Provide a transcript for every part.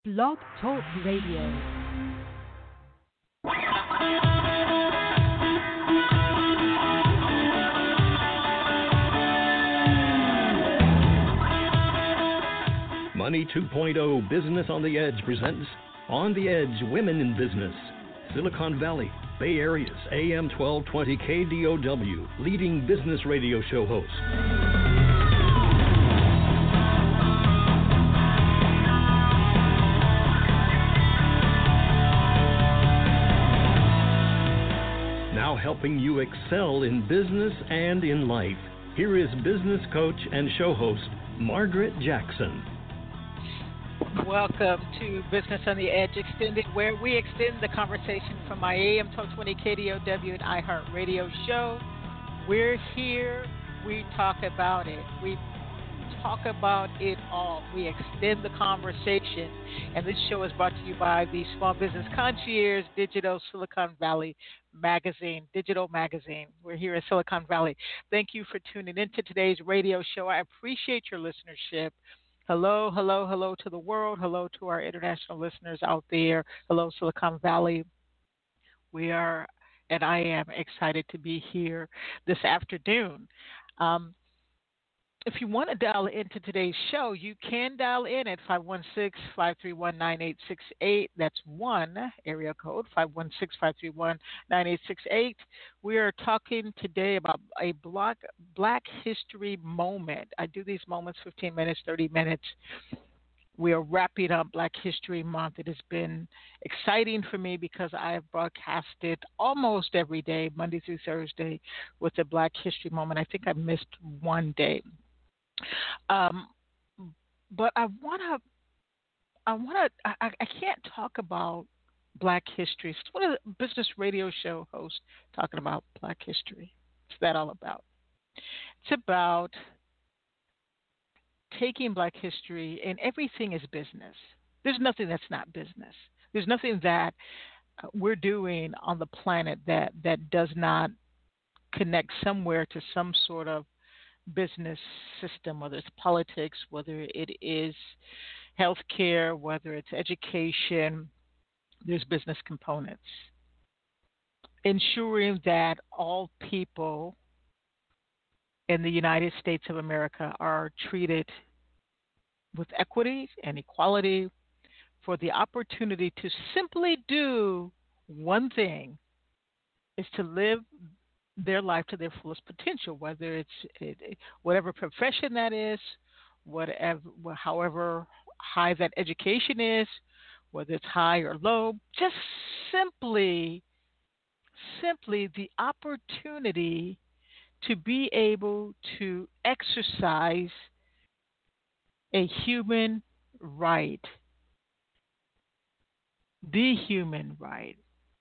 Blog Talk Radio. Money 2.0 Business on the Edge presents On the Edge Women in Business. Silicon Valley, Bay Area's AM 1220 KDOW, leading business radio show host. Now helping you excel in business and in life. Here is business coach and show host, Margaret Jackson. Welcome to Business on the Edge Extended, where we extend the conversation from my AM 1220 KDOW and iHeartRadio show. We're here. We talk about it. We talk about it all. We extend the conversation. And this show is brought to you by the Small Business Concierge Digital Silicon Valley Magazine, digital magazine. We're here in Silicon Valley. Thank you for tuning into today's radio show. I appreciate your listenership. Hello, hello, hello to the world. Hello to our international listeners out there. Hello, Silicon Valley. We are, and I am excited to be here this afternoon. If you want to dial into today's show, you can dial in at 516-531-9868. That's one area code, 516-531-9868. We are talking today about a Black History moment. I do these moments 15 minutes, 30 minutes. We are wrapping up Black History Month. It has been exciting for me because I have broadcasted almost every day, Monday through Thursday, with the Black History moment. I think I missed one day. But I can't talk about Black history. It's one of the business radio show hosts talking about Black history. What's that all about? It's about taking Black history, and everything is business. There's nothing that's not business. There's nothing that we're doing on the planet that does not connect somewhere to some sort of business system, whether it's politics, whether it is healthcare, whether it's education. There's business components. Ensuring that all people in the United States of America are treated with equity and equality, for the opportunity to simply do one thing is to live their life to their fullest potential, whether it's whatever profession that is, however high that education is, whether it's high or low, just simply the opportunity to be able to exercise a human right, the human right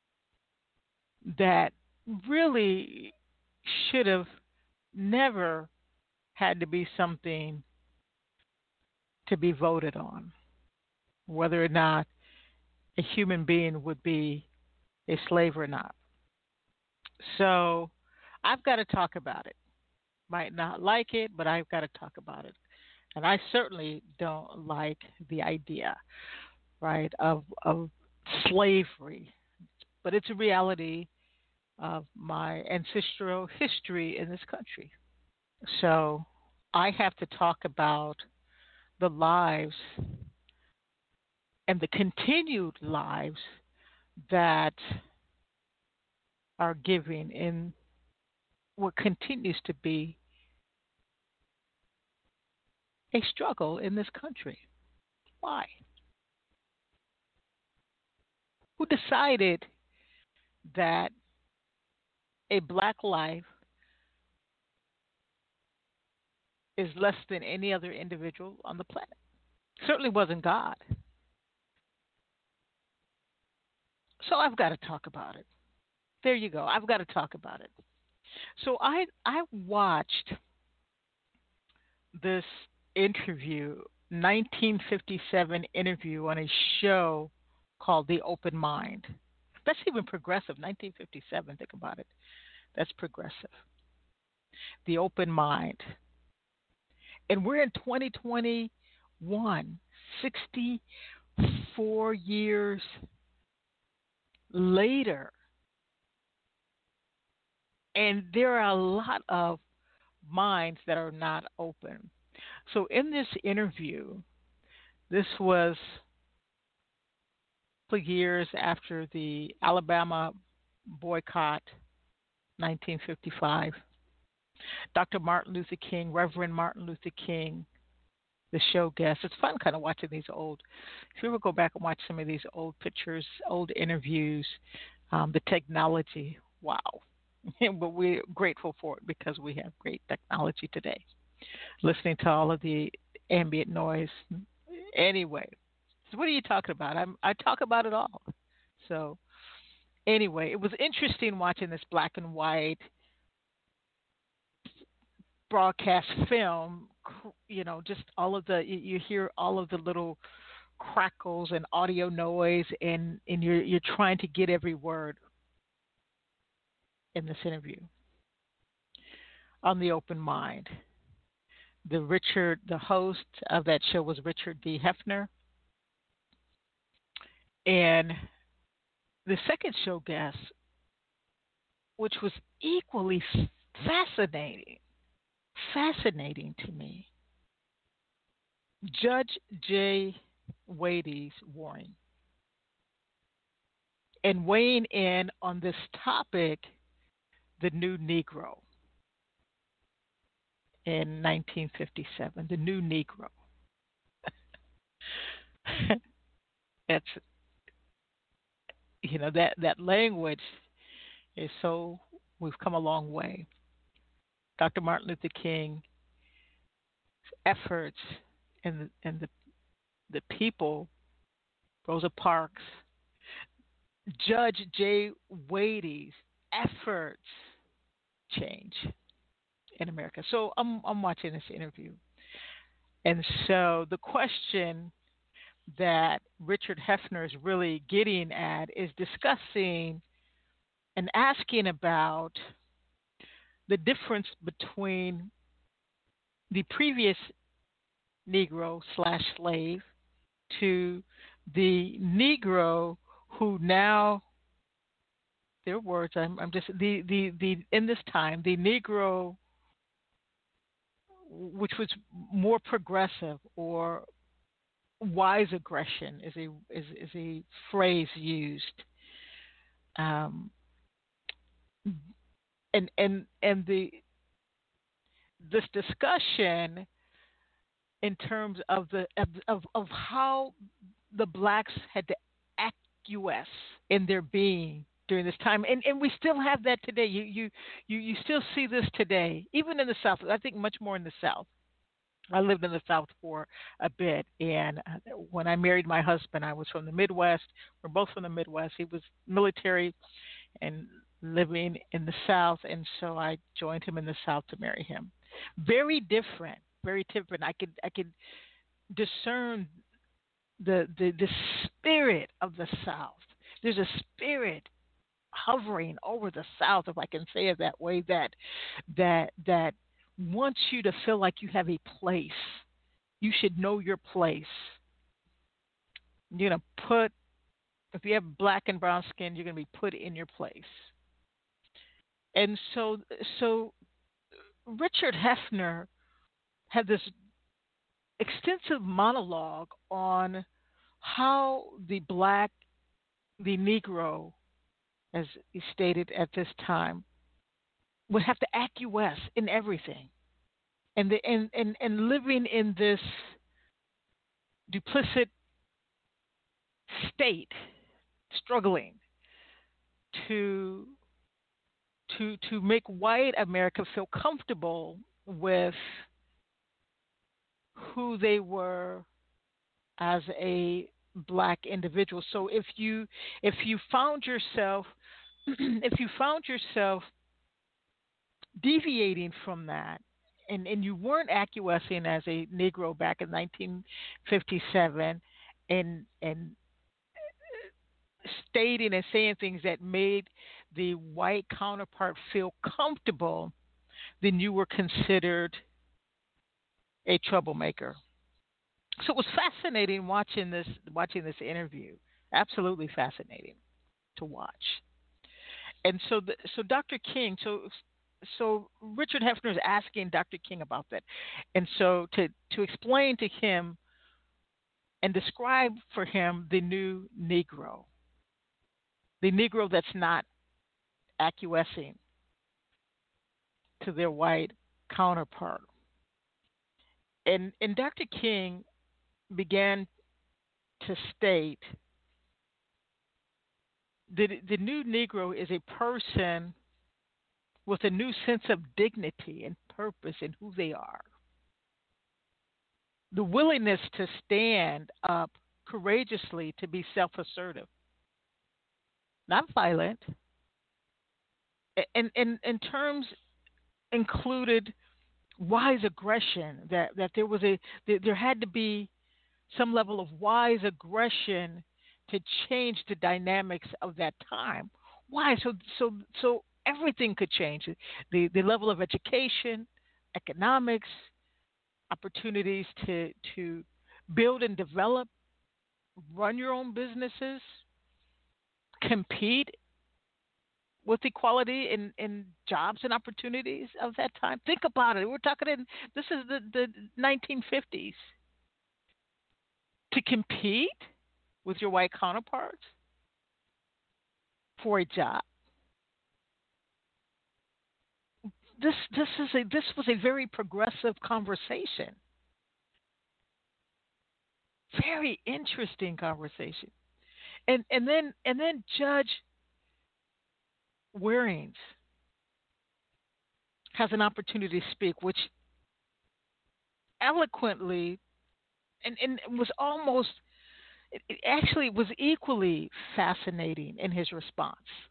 that really should have never had to be something to be voted on, whether or not a human being would be a slave or not. So I've got to talk about it. Might not like it, but I've got to talk about it. And I certainly don't like the idea, right, of slavery. But it's a reality of my ancestral history in this country. So I have to talk about the lives and the continued lives that are given in what continues to be a struggle in this country. Why? Who decided that a Black life is less than any other individual on the planet? Certainly wasn't God. So I've got to talk about it. There you go. I've got to talk about it. So I watched this interview, 1957 interview on a show called The Open Mind. That's even progressive, 1957, think about it. That's progressive. The Open Mind. And we're in 2021, 60 4 years later. And there are a lot of minds that are not open. So, in this interview, this was years after the Alabama boycott, 1955. Dr. Martin Luther King, Reverend Martin Luther King, the show guest. It's fun kind of watching these old, if you ever go back and watch some of these old pictures, old interviews, the technology, wow. But we're grateful for it because we have great technology today. Listening to all of the ambient noise. Anyway, so what are you talking about? I talk about it all. So anyway, it was interesting watching this black and white broadcast film. You know, just all of the you hear all of the little crackles and audio noise, and you're trying to get every word in this interview on the open mind. The host of that show was Richard D. Hefner, and the second show guest, which was equally fascinating to me, Judge Jay Wades Waring, and weighing in on this topic, the new Negro in 1957, the new Negro. That's, that language is so, we've come a long way. Dr. Martin Luther King's efforts and the people, Rosa Parks, Judge Jay Wades' efforts change in America. So I'm watching this interview, and so the question that Richard Hefner is really getting at is discussing and asking about the difference between the previous Negro / slave to the Negro who now, their words, I'm just the in this time, the Negro, which was more progressive, or wise aggression is a phrase used, and the this discussion in terms of of how the blacks had to acquiesce in their being during this time, and we still have that today. You still see this today, even in the South. I think much more in the South. I lived in the South for a bit, and when I married my husband, I was from the Midwest. We're both from the Midwest. He was military and living in the South, and so I joined him in the South to marry him. Very different, very different. I could discern the spirit of the South. There's a spirit hovering over the South, if I can say it that way, that wants you to feel like you have a place. You should know your place. You're gonna if you have black and brown skin, you're gonna be put in your place. And so Richard Hefner had this extensive monologue on how the Negro, as he stated at this time, would have to acquiesce in everything, and living in this duplicit state, struggling to make white America feel comfortable with who they were as a black individual. So if you found yourself deviating from that, and you weren't acquiescing as a Negro back in 1957, and stating and saying things that made the white counterpart feel comfortable, then you were considered a troublemaker. So it was fascinating watching this interview. Absolutely fascinating to watch. And so Dr. King, so Richard Hefner is asking Dr. King about that, and so to explain to him and describe for him the Negro that's not acquiescing to their white counterpart. And Dr. King began to state that the new Negro is a person with a new sense of dignity and purpose in who they are. The willingness to stand up courageously to be self assertive, not violent. And terms included wise aggression, that there had to be some level of wise aggression to change the dynamics of that time. Why? So everything could change. The level of education, economics, opportunities to build and develop, run your own businesses, compete with equality in jobs and opportunities of that time. Think about it. This is the 1950s. To compete with your white counterparts for a job. This was a very progressive conversation. Very interesting conversation. And then Judge Warings has an opportunity to speak, which eloquently and was almost, it actually was equally fascinating in his response,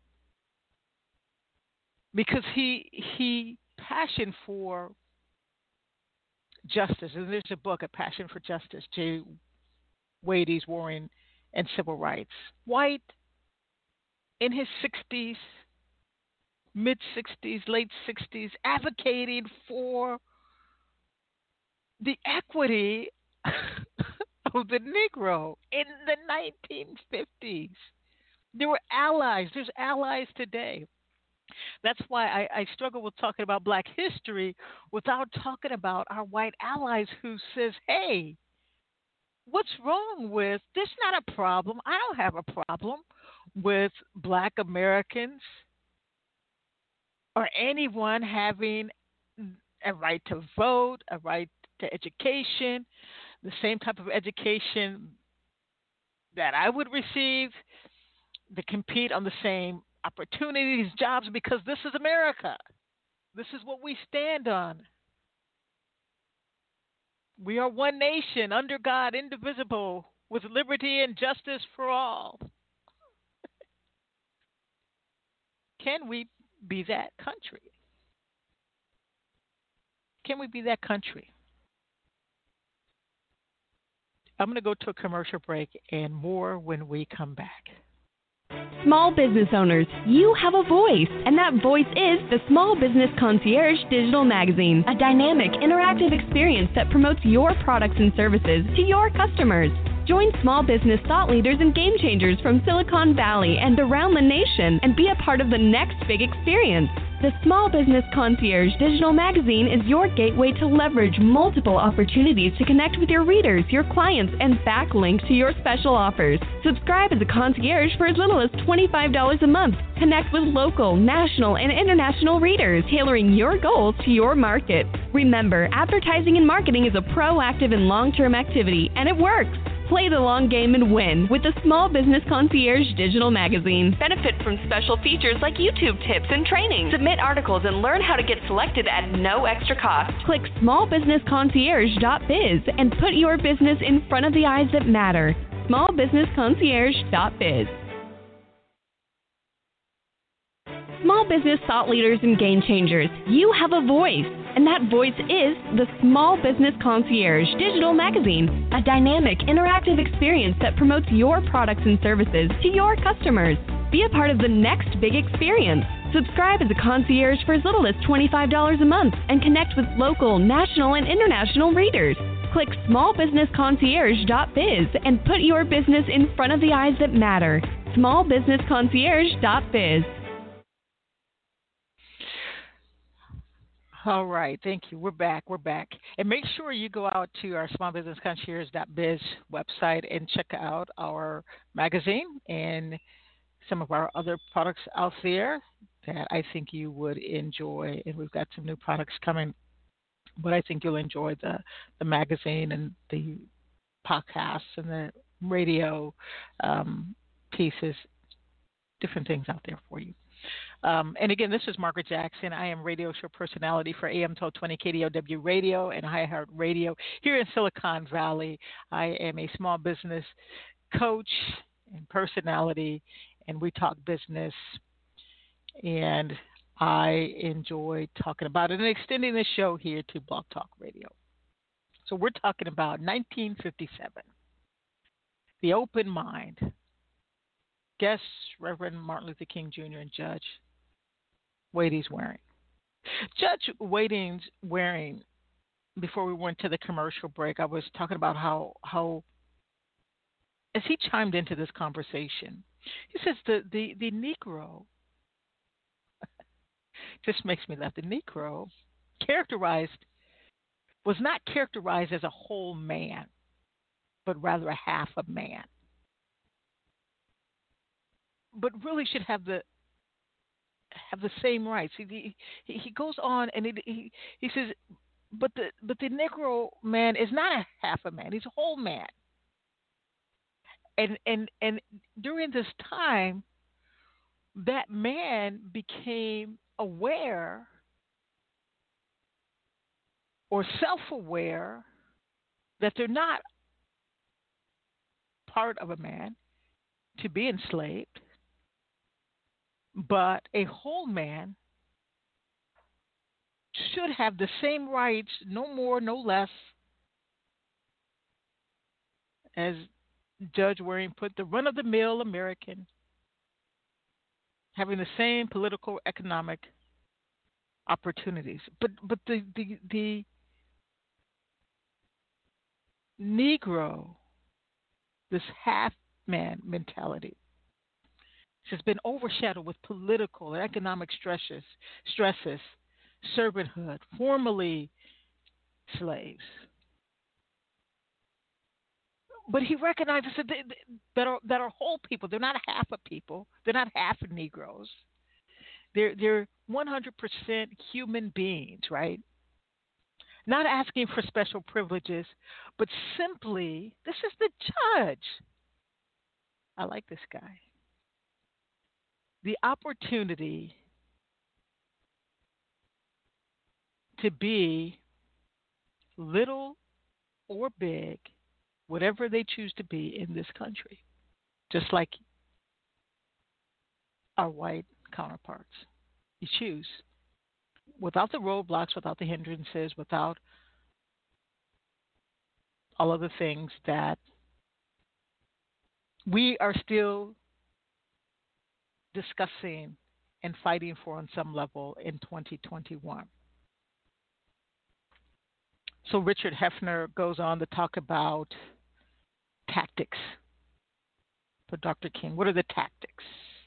because he passion for justice, and there's a book, A Passion for Justice, J. Wadey's Warring and Civil Rights. White, in his 60s, mid 60s, late 60s, advocating for the equity of the Negro in the 1950s. There were allies. There's allies today. That's why I struggle with talking about Black history without talking about our white allies who says, hey, what's wrong with, there's not a problem. I don't have a problem with Black Americans or anyone having a right to vote, a right to education, the same type of education that I would receive, to compete on the same opportunities, jobs, because this is America. This is what we stand on. We are one nation, under God, indivisible, with liberty and justice for all. Can we be that country? Can we be that country? I'm going to go to a commercial break and more when we come back. Small business owners, you have a voice, and that voice is the Small Business Concierge Digital Magazine, a dynamic, interactive experience that promotes your products and services to your customers. Join small business thought leaders and game changers from Silicon Valley and around the nation and be a part of the next big experience. The Small Business Concierge Digital Magazine is your gateway to leverage multiple opportunities to connect with your readers, your clients, and backlink to your special offers. Subscribe as a concierge for as little as $25 a month. Connect with local, national, and international readers, tailoring your goals to your market. Remember, advertising and marketing is a proactive and long-term activity, and it works. Play the long game and win with the Small Business Concierge Digital Magazine. Benefit from special features like YouTube tips and training. Submit articles and learn how to get selected at no extra cost. Click smallbusinessconcierge.biz and put your business in front of the eyes that matter. smallbusinessconcierge.biz. Small business thought leaders and game changers, you have a voice, and that voice is the Small Business Concierge Digital Magazine, a dynamic, interactive experience that promotes your products and services to your customers. Be a part of the next big experience. Subscribe as a concierge for as little as $25 a month and connect with local, national, and international readers. Click smallbusinessconcierge.biz and put your business in front of the eyes that matter. smallbusinessconcierge.biz. All right, thank you. We're back. And make sure you go out to our smallbusinessconcierge.biz website and check out our magazine and some of our other products out there that I think you would enjoy. And we've got some new products coming, but I think you'll enjoy the magazine and the podcasts and the radio pieces, different things out there for you. And again, this is Margaret Jackson. I am radio show personality for AM 1220 KDOW Radio and iHeart Radio here in Silicon Valley. I am a small business coach and personality, and we talk business. And I enjoy talking about it and extending the show here to Blog Talk Radio. So we're talking about 1957, the open mind. Guest Reverend Martin Luther King Jr. and Judge Wading's Waring. Judge Wading's Waring, before we went to the commercial break, I was talking about how as he chimed into this conversation, he says the Negro, just makes me laugh, the Negro was not characterized as a whole man, but rather a half a man. But really should have the same rights. He goes on and he says, but the Negro man is not a half a man; he's a whole man. And during this time, that man became aware or self-aware that they're not part of a man to be enslaved, but a whole man should have the same rights, no more, no less, as Judge Waring put, the run-of-the-mill American, having the same political, economic opportunities. But the Negro, this half-man mentality, has been overshadowed with political and economic stresses, servanthood, formerly slaves. But he recognizes that are whole people. They're not half a people. They're not half Negroes. They're 100% human beings, right? Not asking for special privileges, but simply, this is the judge. I like this guy. The opportunity to be little or big, whatever they choose to be in this country, just like our white counterparts. You choose without the roadblocks, without the hindrances, without all of the things that we are still discussing and fighting for on some level in 2021. So Richard Hefner goes on to talk about tactics for Dr. King. What are the tactics?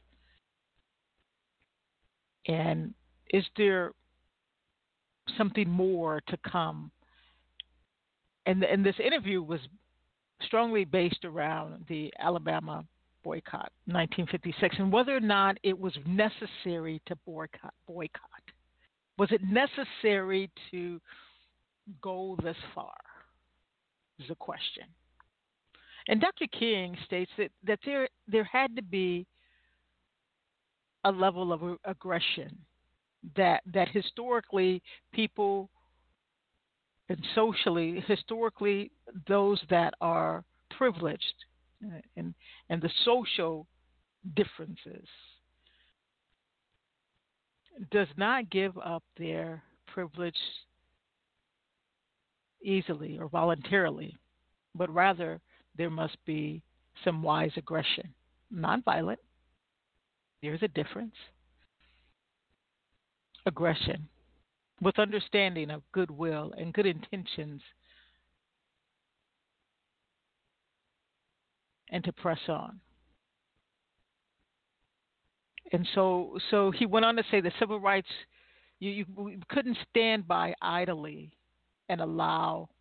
And is there something more to come? And this interview was strongly based around the Alabama boycott, 1956, and whether or not it was necessary to boycott. Was it necessary to go this far? Is the question. And Dr. King states that there had to be a level of aggression that historically people and socially, historically those that are privileged and the social differences does not give up their privilege easily or voluntarily, but rather there must be some wise aggression, nonviolent. There's a difference. Aggression with understanding of goodwill and good intentions and to press on. And so he went on to say the civil rights, you couldn't stand by idly and allow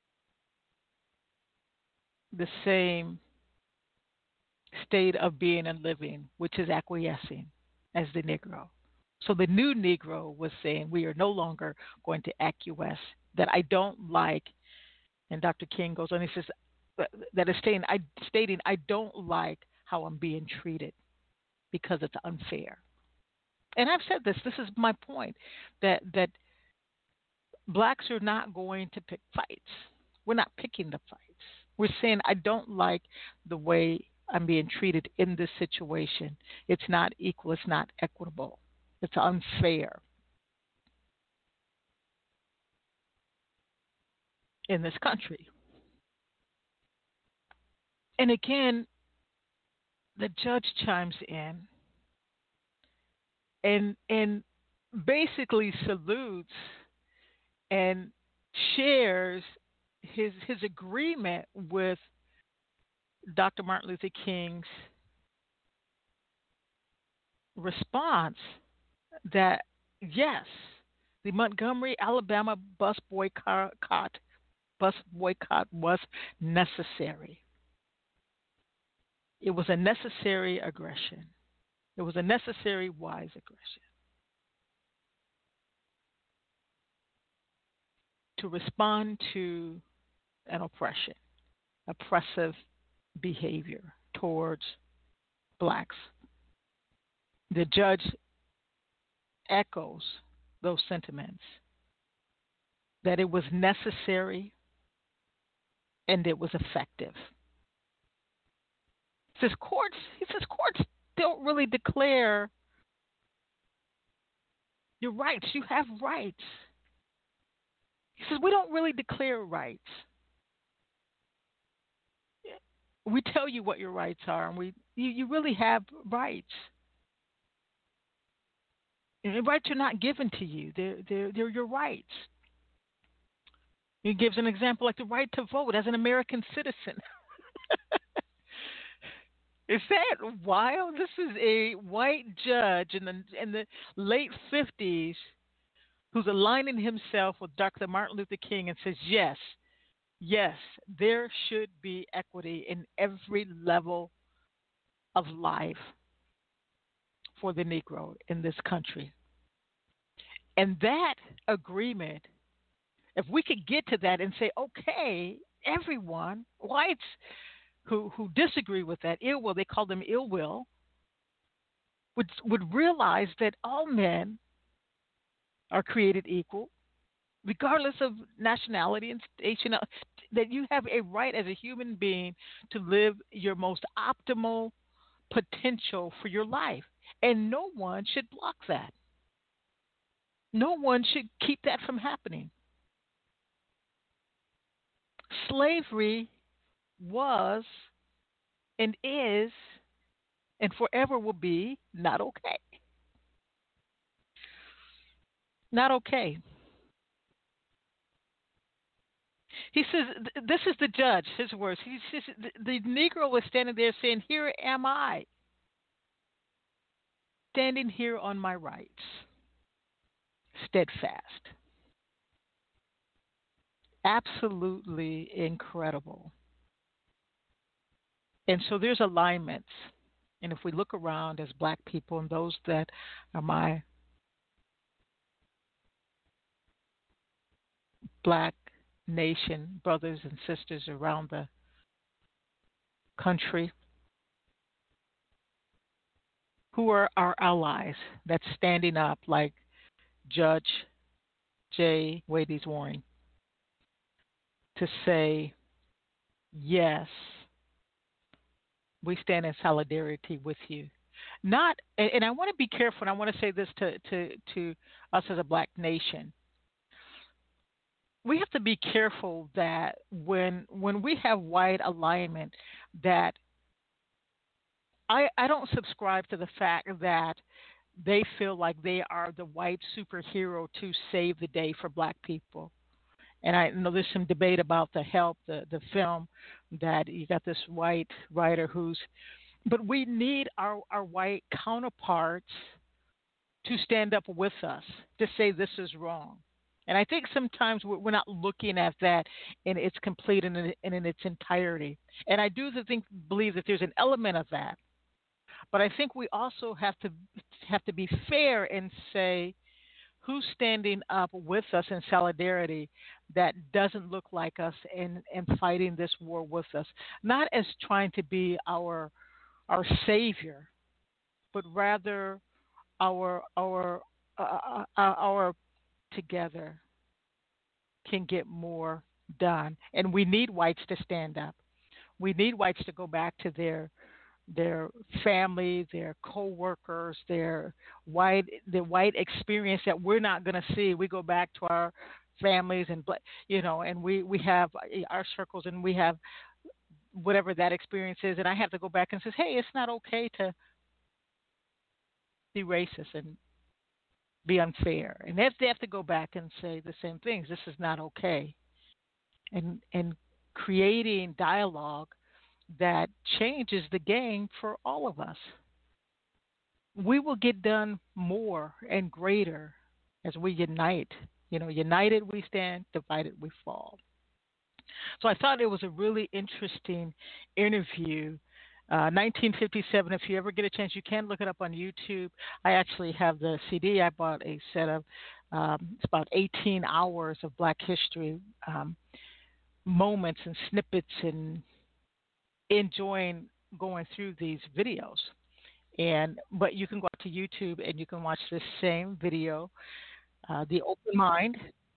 the same state of being and living, which is acquiescing, as the Negro. So the new Negro was saying, we are no longer going to acquiesce, that I don't like, and Dr. King goes on, he says, that is stating, I don't like how I'm being treated because it's unfair. And I've said this is my point, that blacks are not going to pick fights. We're not picking the fights. We're saying, I don't like the way I'm being treated in this situation. It's not equal. It's not equitable. It's unfair in this country. And again, the judge chimes in and basically salutes and shares his agreement with Dr. Martin Luther King's response that, yes, the Montgomery, Alabama bus boycott was necessary. It was a necessary aggression. It was a necessary, wise aggression to respond to an oppressive behavior towards blacks. The judge echoes those sentiments, that it was necessary and it was effective. He says courts don't really declare your rights. You have rights. He says we don't really declare rights. We tell you what your rights are, and you really have rights. And rights are not given to you; they're your rights. He gives an example like the right to vote as an American citizen. Is that wild? This is a white judge in the late 50s who's aligning himself with Dr. Martin Luther King and says, yes, there should be equity in every level of life for the Negro in this country. And that agreement, if we could get to that and say, okay, everyone, whites who disagree with that ill will, they call them ill will, would realize that all men are created equal, regardless of nationality and station, that you have a right as a human being to live your most optimal potential for your life. And no one should block that. No one should keep that from happening. Slavery was and is and forever will be not okay. Not okay. He says, this is the judge, his words. He says, the Negro was standing there saying, here am I, standing here on my rights, steadfast. Absolutely incredible. And so there's alignments. And if we look around as black people and those that are my black nation brothers and sisters around the country who are our allies that's standing up like Judge J. Wadey's Warren to say, yes, we stand in solidarity with you. Not, and I want to be careful, and I want to say this to us as a black nation. We have to be careful that when we have white alignment, that I don't subscribe to the fact that they feel like they are the white superhero to save the day for black people. And I know there's some debate about the Help, the film, that you got this white writer but we need our white counterparts to stand up with us to say this is wrong. And I think sometimes we're not looking at that in its complete and in its entirety. And I do believe that there's an element of that. But I think we also have to be fair and say who's standing up with us in solidarity that doesn't look like us and fighting this war with us, not as trying to be our savior, but rather our together can get more done. And we need whites to stand up. We need whites to go back to their family, their co-workers, the white experience that we're not going to see. We go back to our families and and we have our circles and we have whatever that experience is, and I have to go back and say, hey, it's not okay to be racist and be unfair. And they have to go back and say the same things. This is not okay. And creating dialogue that changes the game for all of us. We will get done more and greater as we unite. United we stand, divided we fall. So I thought it was a really interesting interview. 1957, if you ever get a chance, you can look it up on YouTube. I actually have the CD. I bought a set of, it's about 18 hours of Black history moments and snippets and enjoying going through these videos. But you can go out to YouTube and you can watch this same video, The Open Mind,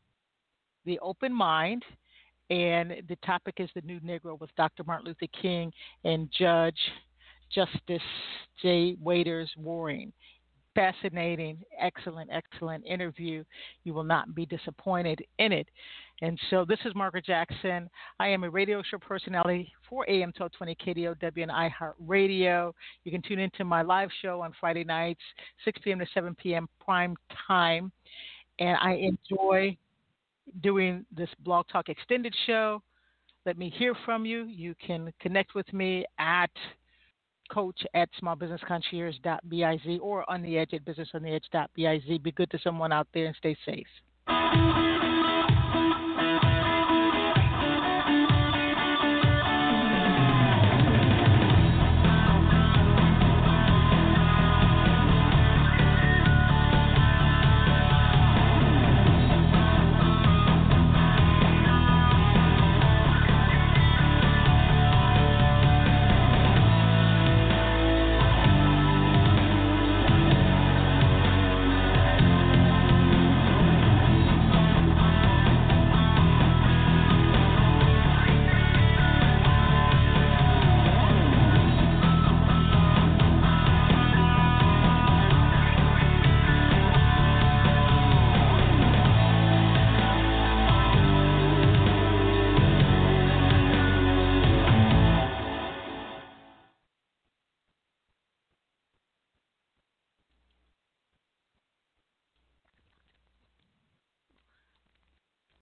and the topic is the New Negro with Dr. Martin Luther King and Justice J. Waiters Waring. Fascinating, excellent interview. You will not be disappointed in it. And so this is Margaret Jackson. I am a radio show personality for AM 1220 KDOW and iHeartRadio. You can tune into my live show on Friday nights, 6 p.m. to 7 p.m. prime time. And I enjoy doing this Blog Talk Extended show. Let me hear from you. You can connect with me at coach@smallbusinessconcierge.biz or on the edge at businessontheedge.biz. Be good to someone out there and stay safe.